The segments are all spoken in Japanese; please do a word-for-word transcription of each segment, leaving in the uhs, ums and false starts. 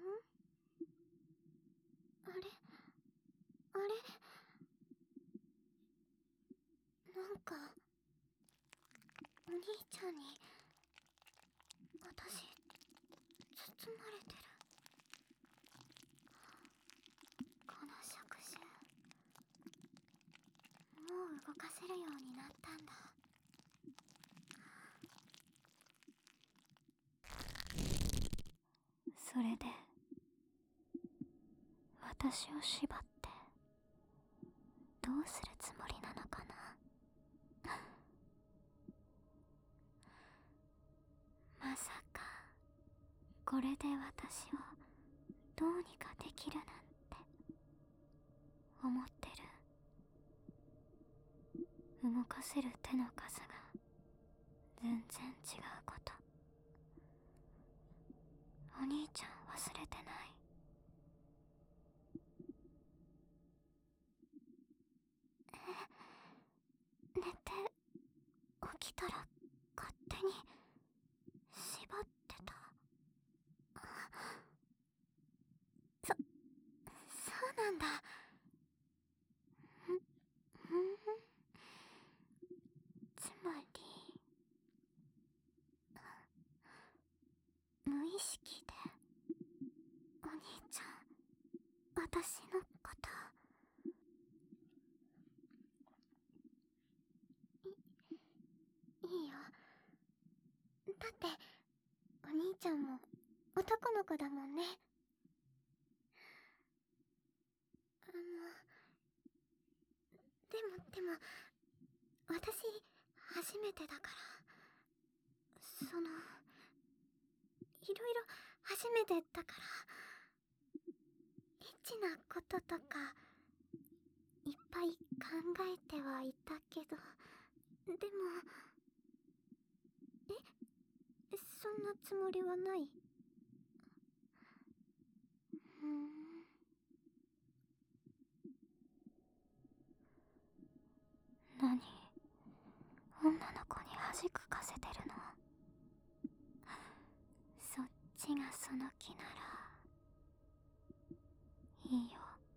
あれあれなんかお兄ちゃんに私包まれてる。この触手もう動かせるようになったんだ。それで私を縛ってどうするつもりなのかな。まさかこれで私をどうにかできるなんて思ってる。動かせる手の数が全然違うこと、お兄ちゃん忘れてない？え、寝て起きたら勝手に縛ってた。そ、そうなんだ。ん、んつまり無意識でお兄ちゃん私のこといいいよ。だってお兄ちゃんも男の子だもんね。あのでもでも私初めてだから、そのいろいろ初めてだからエッチなこととかいっぱい考えてはいたけど、でもえそんなつもりはない。ふーん。何、女の子に恥かかせてるの？そっちがその気ならいいよ。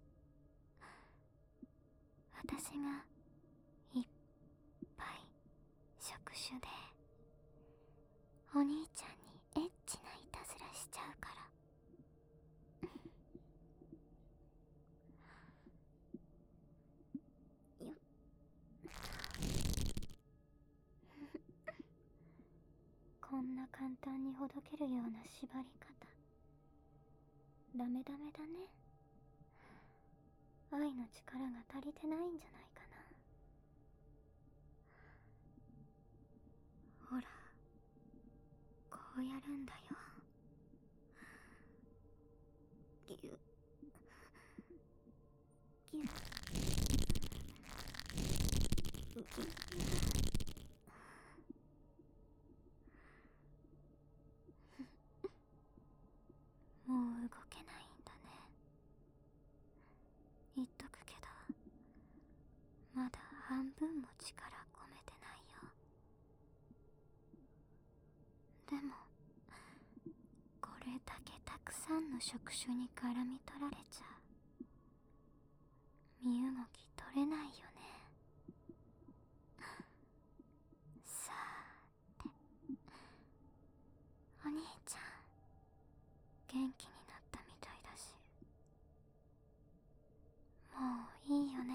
私がいっぱい触手でお兄ちゃんにエッチないたずらしちゃうから。よっこんな簡単にほどけるような縛り方ダメダメだね。愛の力が足りてないんじゃないかな。ほらこうやるんだよ。ぎゅぎゅぎゅもう動けないんだね。言っとくけどまだ半分も力込めてないよ。でもこれだけたくさんの触手に絡み取られちゃ身動き取れないよね。さーて、お兄ちゃん元気になったみたいだし、もういいよね。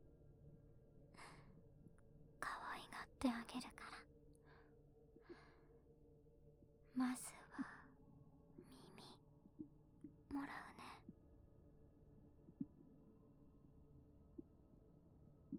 可愛がってあげるから。まずは耳もらうね。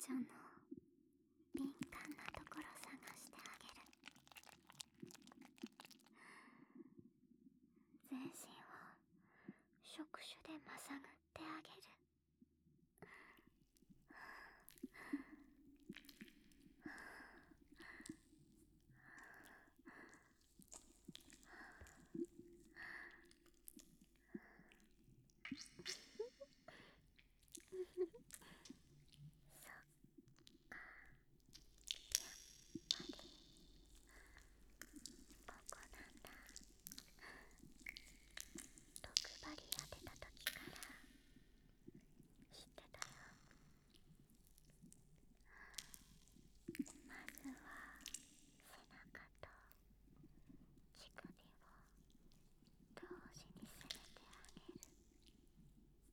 ちゃんの敏感なところ探してあげる。全身を触手でまさぐってあげる。ここなんだ。毒針当てた時から知ってたよ。まずは背中と乳首を同時に攻めてあげる。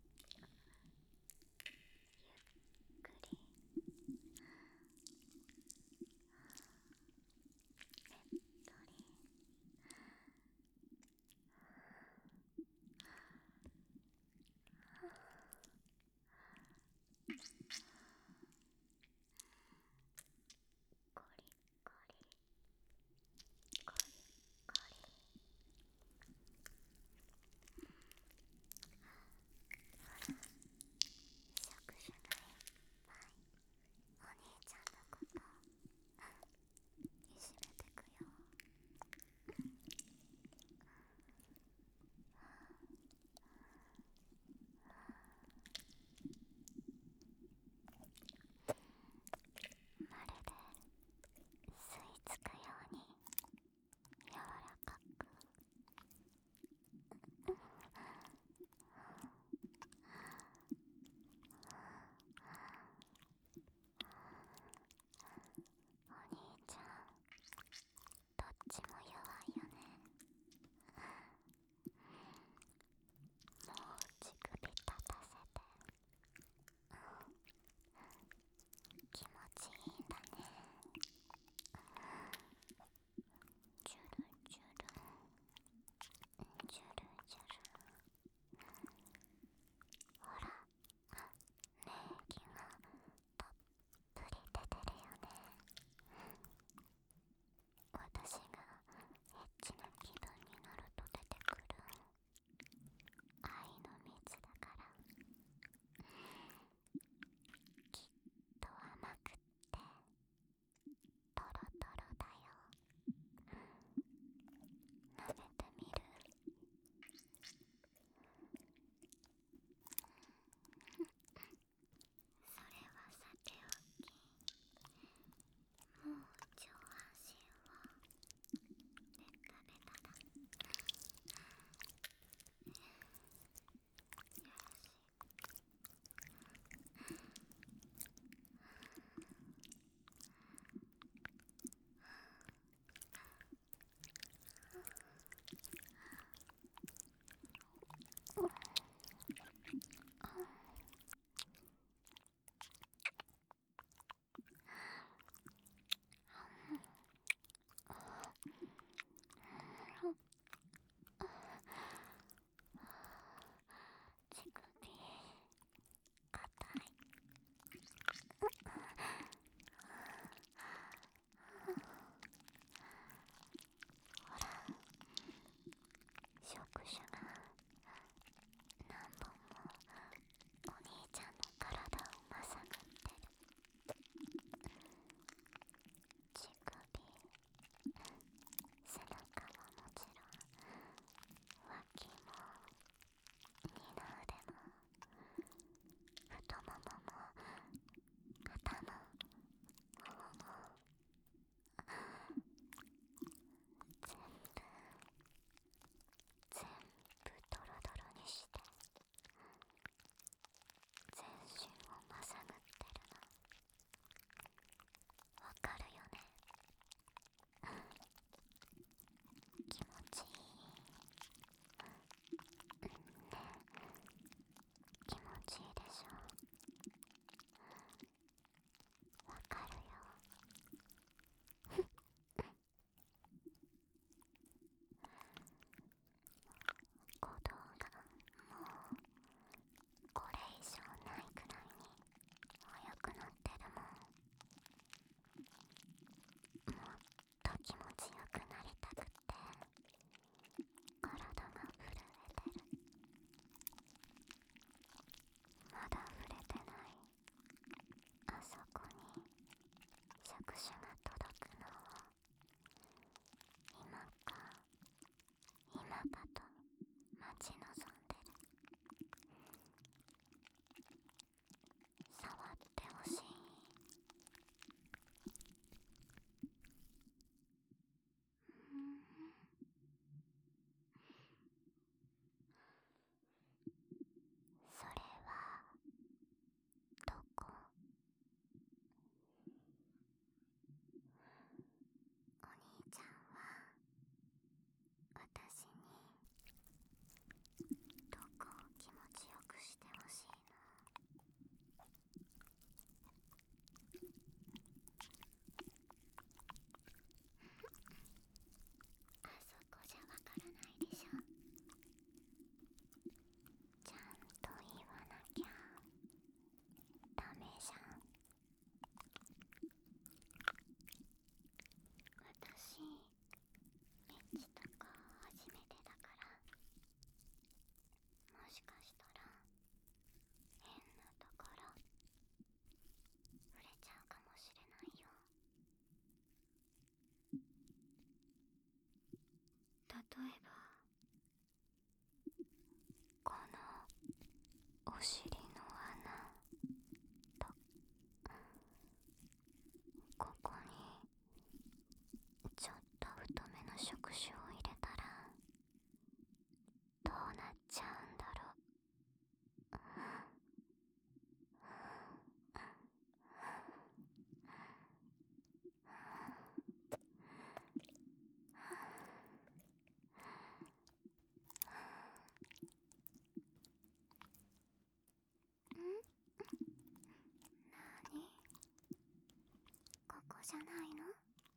じゃないの？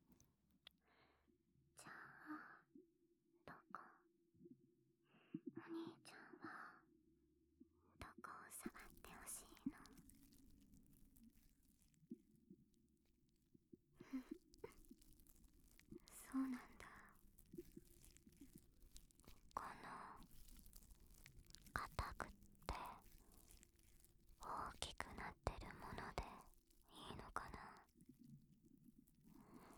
じゃあどこ？お兄ちゃんはどこを触ってほしいの？そうなんだ。この硬くって大きくなってるものでいいのかな？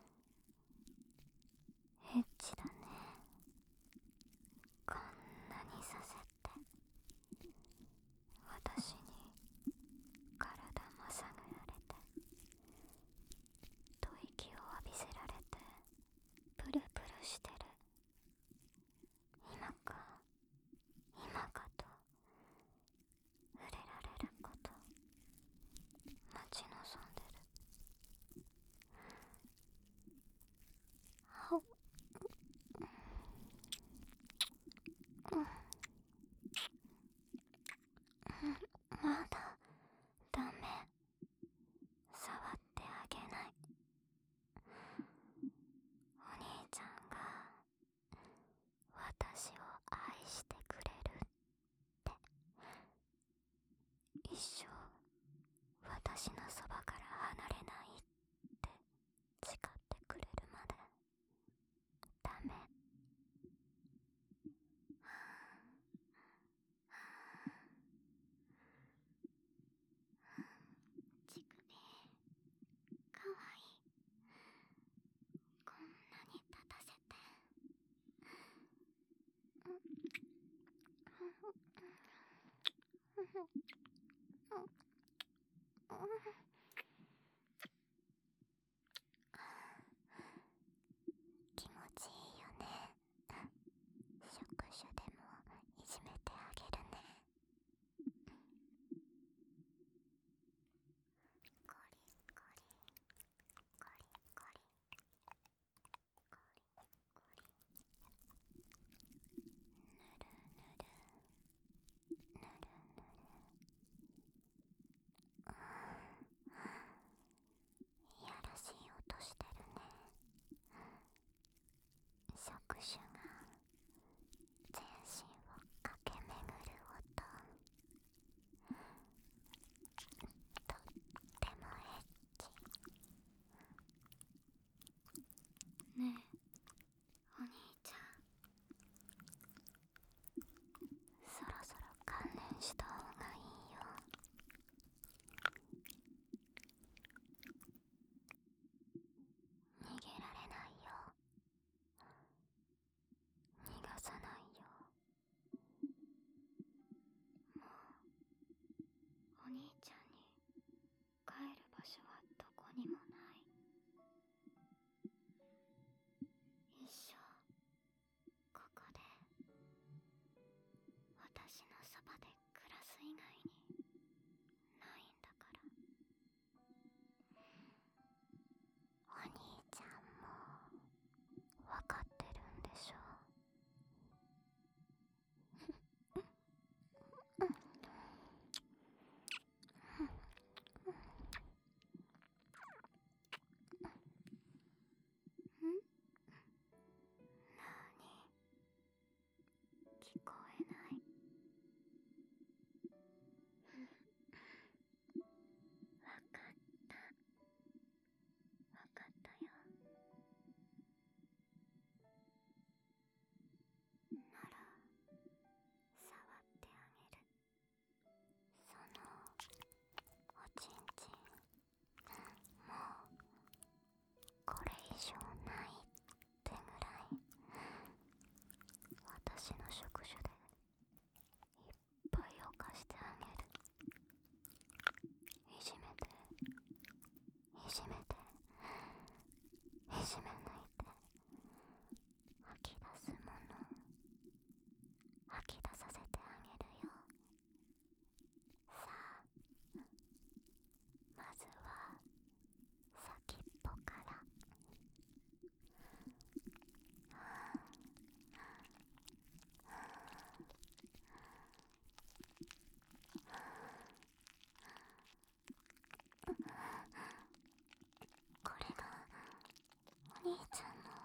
兄ちゃんの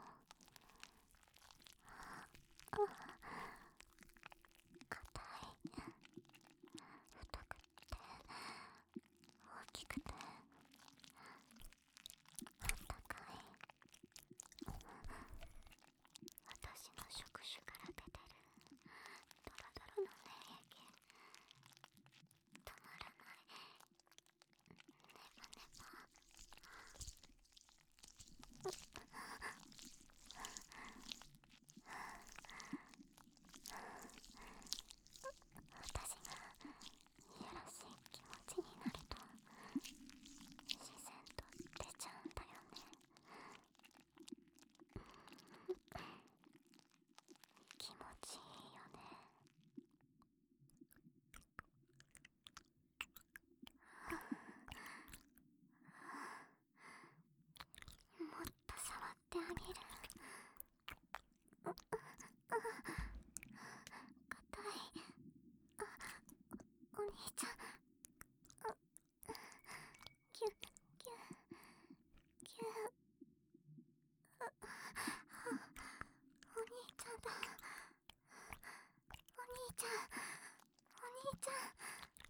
硬い、太くって大きくてあったかい、私の触手から出てるドロドロの粘液、止まらないネバネバ。私がいやらしい気持ちになると自然と出ちゃうんだよね。気持ちいいよね。もっと触ってあげる。硬い。お兄ちゃん。キュッキュッキュッ。お兄ちゃんだ。お兄ちゃん、お兄ちゃん。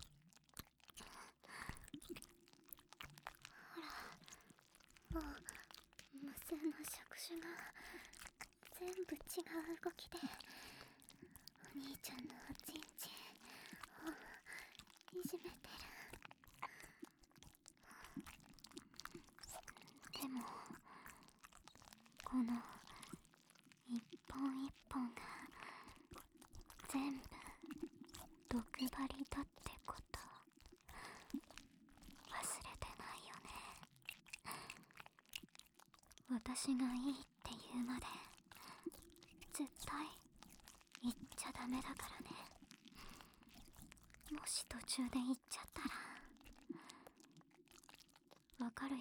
ほら、もう無数の触手が全部違う動きでお兄ちゃんのおちんちんをいじめてる。でもこの一本一本が全部毒針だってこと忘れてないよね。私がいいって言うまで絶対言っちゃダメだからね。もし途中で言っちゃったらわかるよね。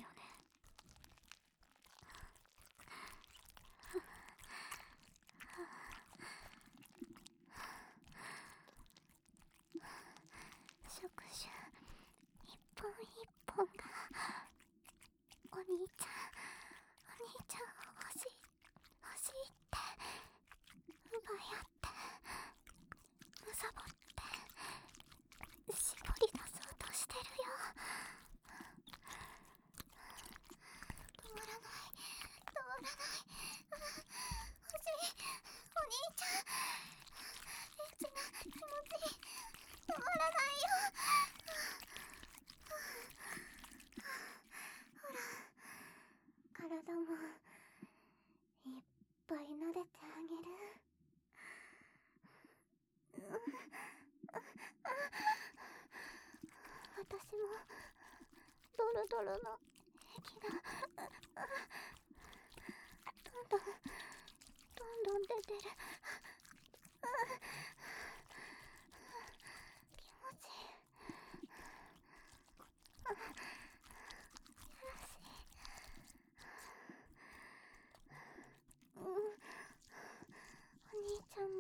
触手一本一本がお兄ちゃん、お兄ちゃん欲しい欲しいって奪い合ってむさぼって絞り出そうとしてるよ。止まらない止まらない。欲しいお兄ちゃん。エッチな気持ちいい。止まらないよ。ほら、体もいっぱい撫でてあげる。私もドロドロの液がどんどんどんどん出てる。気持ちいい。やらしい。うん、お兄ちゃんの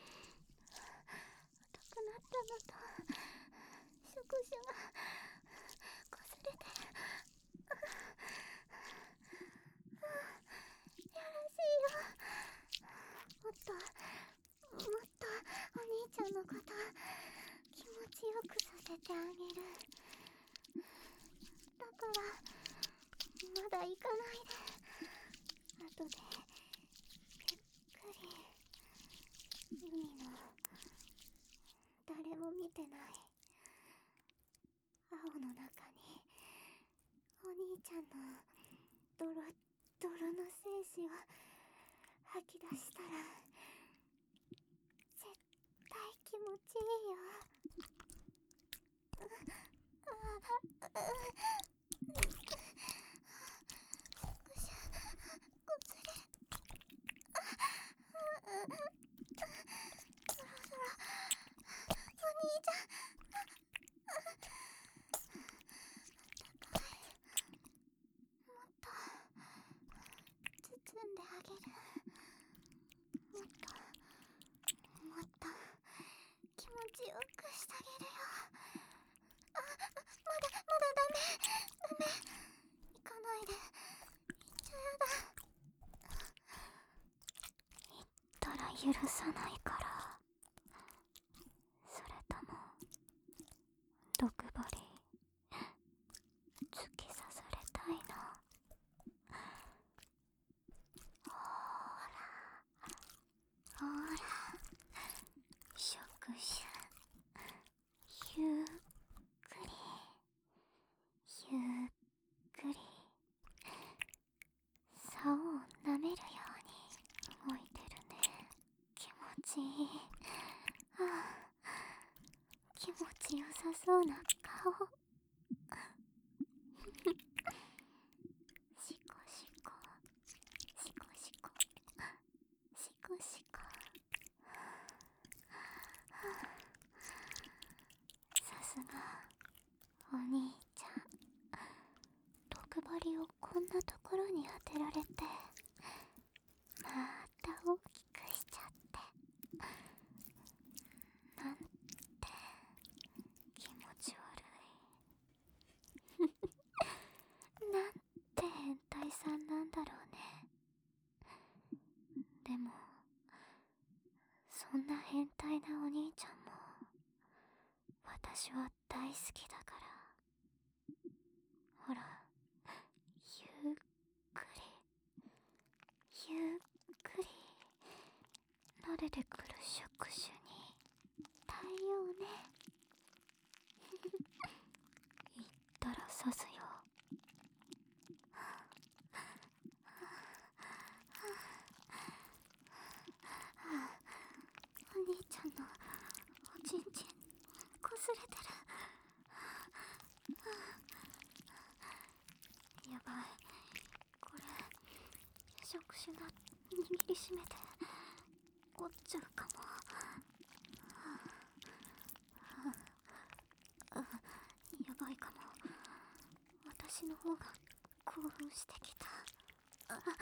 太くなったのと触手が擦れてる。やらしいよ。もっともっとお兄ちゃんのこと気持ちよくさせてあげる。だからまだ行かないで。後でゆっくり海の誰も見てない青の中にお兄ちゃんのドロドロの精子を吐き出したら絶対気持ちいいよ。ああ、触手こすれ。そろそろお兄ちゃん。あったかい。もっと包んであげる。もっともっと気持ちよくしてあげるよ。あ、まだまだダメ。 許さないから。それとも毒針突き刺されたいの？ほらほら、触手ゆっくりゆっくり竿を舐めるように動いてるね。気持ちいい。ああ、気持ちよさそうな顔。シコシコシコシコシコシコ。さすがお兄ちゃん、毒針をこんなところに当てられてまた大きくしちゃって、なんて気持ち悪い。なんて変態さんなんだろうね。でもそんな変態なお兄ちゃんも私は大好きだから。ほら、ゆっくりゆっくり撫でてくる触手に対応ね。言ったら刺すよ。お兄ちゃんのおちんちんこすれてる。やばい、これ触手が握りしめて折っちゃうかも。やばいかも。私の方が興奮してきた。ああ、こ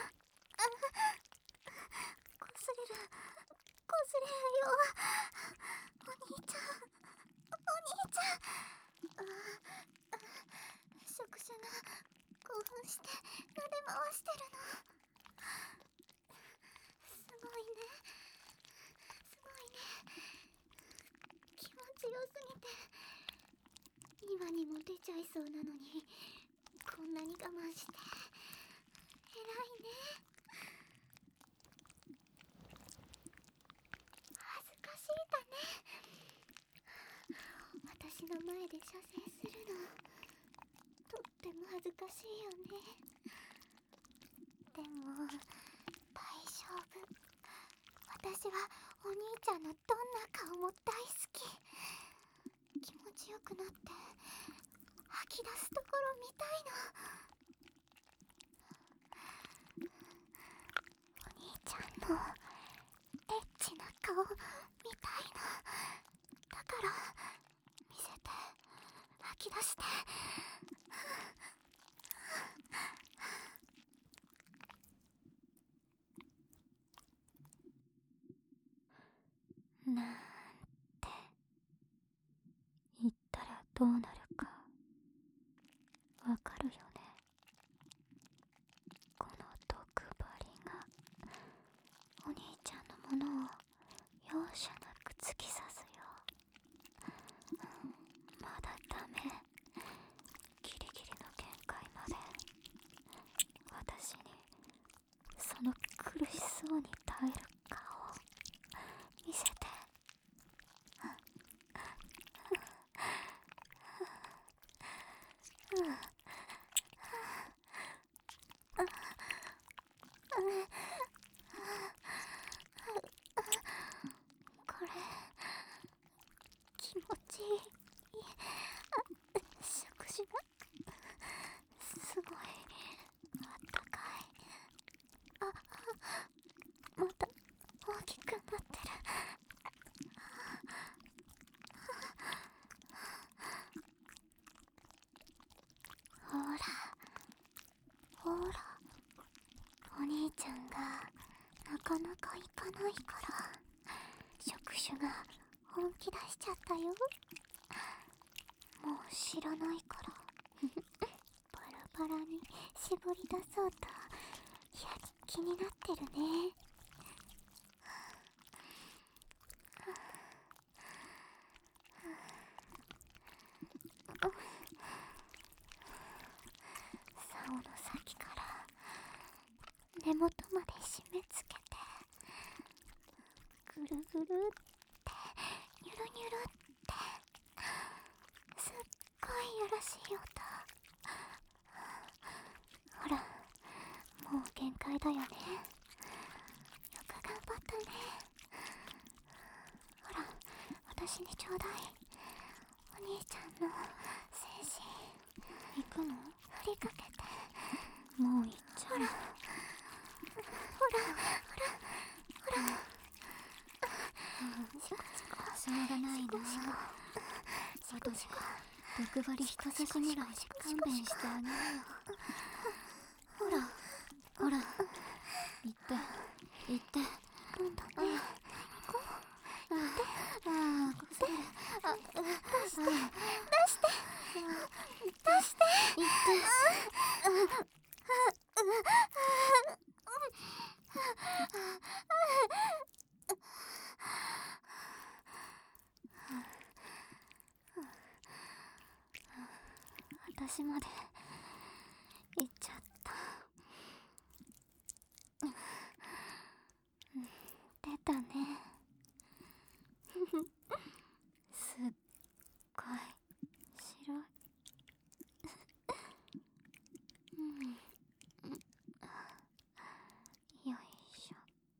すれるこすれるよ。お兄ちゃんお兄ちゃん。ああ、触手が興奮して撫で回してるの。すごいねすごいね。気持ちよすぎて今にも出ちゃいそうなのにこんなに我慢して偉いね。恥ずかしいだね。私の前で射精するのとっても恥ずかしいよね。でも大丈夫。私はお兄ちゃんのどんな顔も大好き。気持ちよくなって吐き出すところ見たいの。お兄ちゃんのエッチな顔見たいの。だから見せて、吐き出して。なんて言ったらどうなるかわかるよね。この毒針がお兄ちゃんのものを容赦なく突き刺すよ。まだダメ。ギリギリの限界まで。私にその苦しそうに耐える顔見せて。これ気持ちいい。触手がすごいあったかい。あ、また大きくなってる。ほらほら、お兄ちゃんがなかなか行かないから触手が本気出しちゃったよ。もう知らないからパラパラに絞り出そうとやる気になってるね。 根元まで締め付けて、ぐるぐるってニュルニュルってすっごいよろしい音。ほら、もう限界だよね。よく頑張ったね。ほら、私にちょうだい。お兄ちゃんの精神。行くの？振りかけて。もう行っちゃう。ほらほらほらほら。シコシコ。しょうがないな。私が毒針人差しぐらいで勘弁してあげるよ。ほらほら、行って行って。うんだね。行こう。行って。ああ、こする。あ、出して出して出して。行って。私まで行っちゃった。出たね。すっごい白い。うん、よいしょ。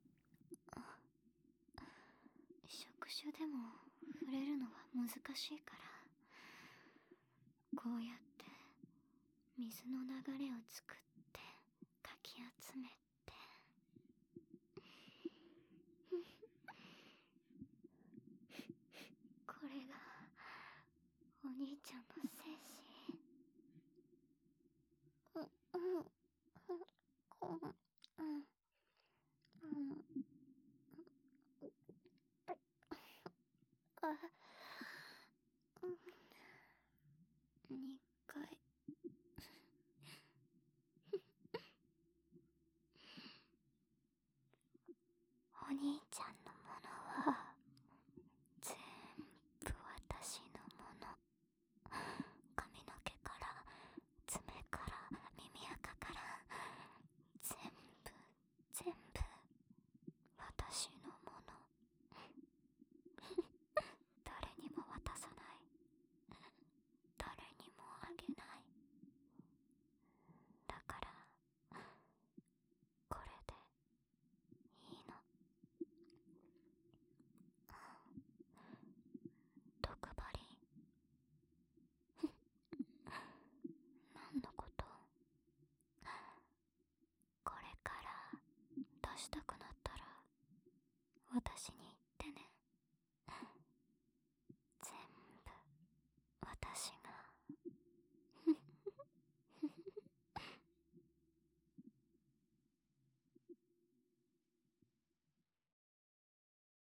触手でも触れるのは難しいから、こうやって水の流れを作ってかき集めてこれがお兄ちゃんの精神。うんうんうんうんうん。あ、うん、にかい。お兄ちゃんのものは全部私のもの。髪の毛から爪から耳垢から全部全部私のもの。誰にも渡さない。誰にもあげない。だからこれでいいの。毒針。何のこと？これから出したくな